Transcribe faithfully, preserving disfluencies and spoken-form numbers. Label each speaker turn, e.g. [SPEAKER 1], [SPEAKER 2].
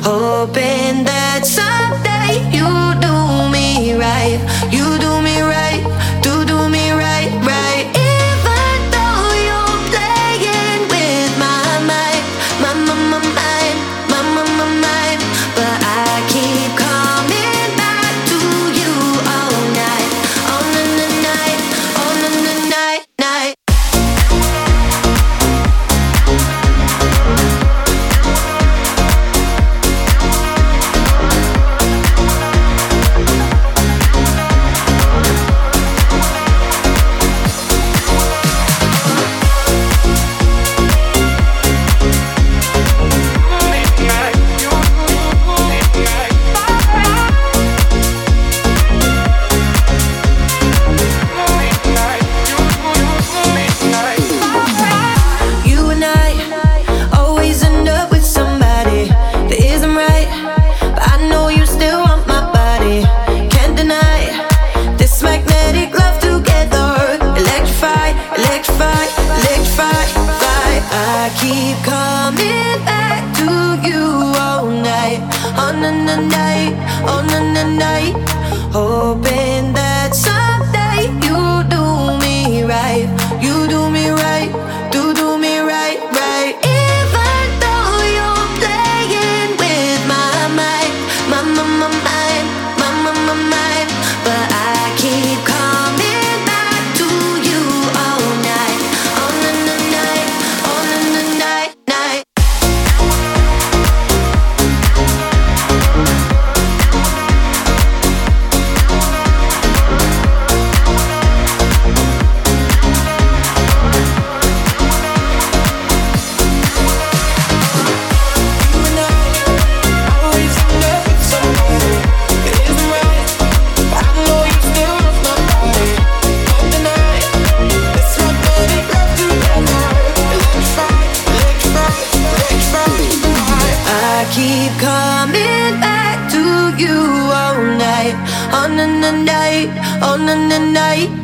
[SPEAKER 1] hoping that someday you do me right. You do me right, do do me right, right. Even though you're playing with my mind, my, my, my mind, my, my, my mind. But I keep coming back to you all night, all the night, all the night, night. Keep coming back to you all night, on the night, on the night, hoping that someday you do me right, you do me right, do do me right, right. Even though you're playing with my mind, my, my, my mind, my, my, my mind, but I keep coming back to you all night, on the night, on the night, night. Keep coming back to you all night, on the night, on the night.